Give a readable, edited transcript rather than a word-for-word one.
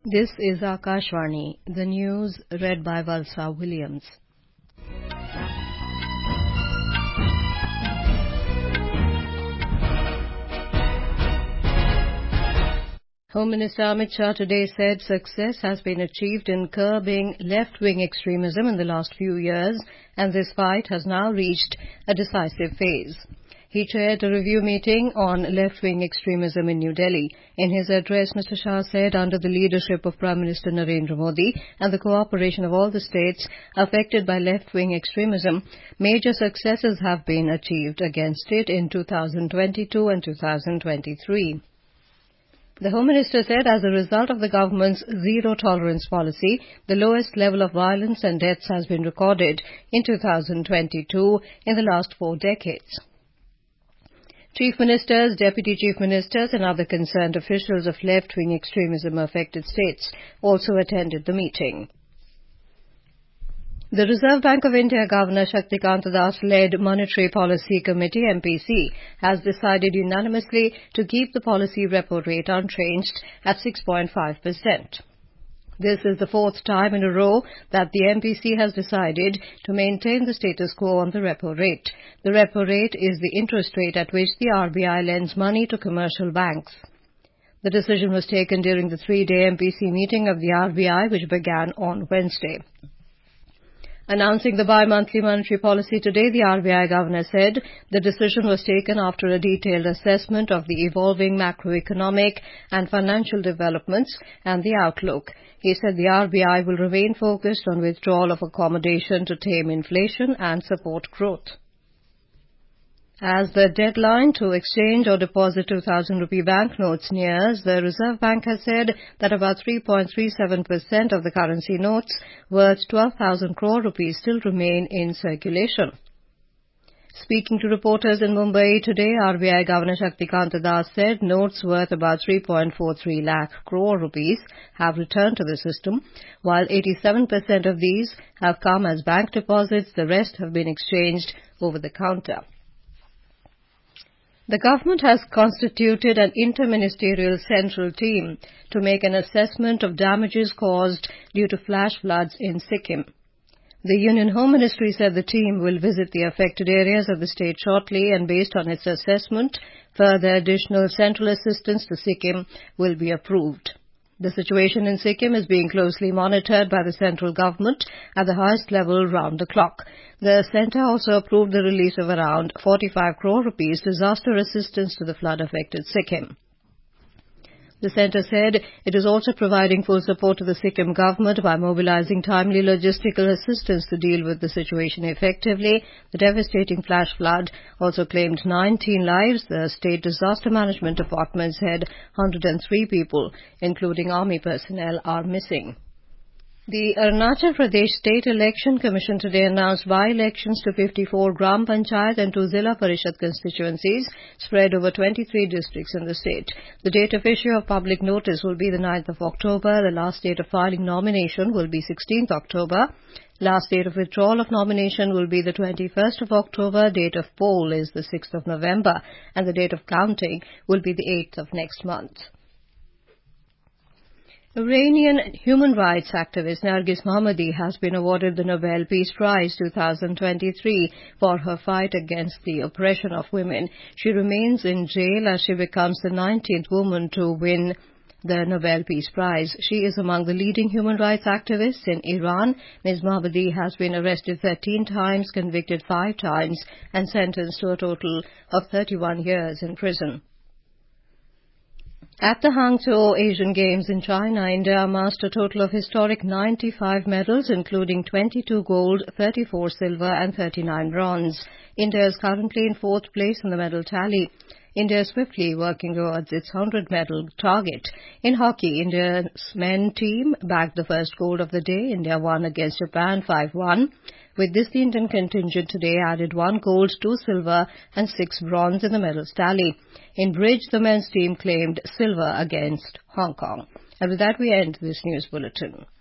This is Akashvani, the news read by Valsa Williams. Home Minister Amit Shah today said success has been achieved in curbing left-wing extremism in the last few years, and this fight has now reached a decisive phase. He chaired a review meeting on left-wing extremism in New Delhi. In his address, Mr. Shah said under the leadership of Prime Minister Narendra Modi and the cooperation of all the states affected by left-wing extremism, major successes have been achieved against it in 2022 and 2023. The Home Minister said as a result of the government's zero-tolerance policy, the lowest level of violence and deaths has been recorded in 2022 in the last 4 decades. Chief Ministers, Deputy Chief Ministers and other concerned officials of left-wing extremism-affected states also attended the meeting. The Reserve Bank of India Governor Shaktikant Das-led Monetary Policy Committee (MPC) has decided unanimously to keep the policy repo rate unchanged at 6.5%. This is the 4th time in a row that the MPC has decided to maintain the status quo on the repo rate. The repo rate is the interest rate at which the RBI lends money to commercial banks. The decision was taken during the 3-day MPC meeting of the RBI, which began on Wednesday. Announcing the bi-monthly monetary policy today, the RBI governor said the decision was taken after a detailed assessment of the evolving macroeconomic and financial developments and the outlook. He said the RBI will remain focused on withdrawal of accommodation to tame inflation and support growth. As the deadline to exchange or deposit 2,000 rupee banknotes nears, the Reserve Bank has said that about 3.37% of the currency notes worth 12,000 crore rupees still remain in circulation. Speaking to reporters in Mumbai today, RBI Governor Shaktikant Das said notes worth about 3.43 lakh crore rupees have returned to the system, while 87% of these have come as bank deposits. The rest have been exchanged over the counter. The government has constituted an interministerial central team to make an assessment of damages caused due to flash floods in Sikkim. The Union Home Ministry said the team will visit the affected areas of the state shortly, and based on its assessment, further additional central assistance to Sikkim will be approved. The situation in Sikkim is being closely monitored by the central government at the highest level round the clock. The centre also approved the release of around 45 crore rupees disaster assistance to the flood-affected Sikkim. The centre said it is also providing full support to the Sikkim government by mobilizing timely logistical assistance to deal with the situation effectively. The devastating flash flood also claimed 19 lives. The State Disaster Management Department said 103 people, including army personnel, are missing. The Arunachal Pradesh State Election Commission today announced by-elections to 54 Gram Panchayat and 2 Zilla Parishad constituencies spread over 23 districts in the state. The date of issue of public notice will be the 9th of October. The last date of filing nomination will be 16th October. Last date of withdrawal of nomination will be the 21st of October. Date of poll is the 6th of November. And the date of counting will be the 8th of next month. Iranian human rights activist Nargis Mohammadi has been awarded the Nobel Peace Prize 2023 for her fight against the oppression of women. She remains in jail as she becomes the 19th woman to win the Nobel Peace Prize. She is among the leading human rights activists in Iran. Ms. Mohammadi has been arrested 13 times, convicted 5 times, and sentenced to a total of 31 years in prison. At the Hangzhou Asian Games in China, India amassed a total of historic 95 medals, including 22 gold, 34 silver and 39 bronze. India is currently in 4th place in the medal tally. India is swiftly working towards its 100-medal target. In hockey, India's men team bagged the first gold of the day. India won against Japan 5-1. With this, the Indian contingent today added 1 gold, 2 silver and 6 bronze in the medals tally. In bridge, the men's team claimed silver against Hong Kong. And with that, we end this news bulletin.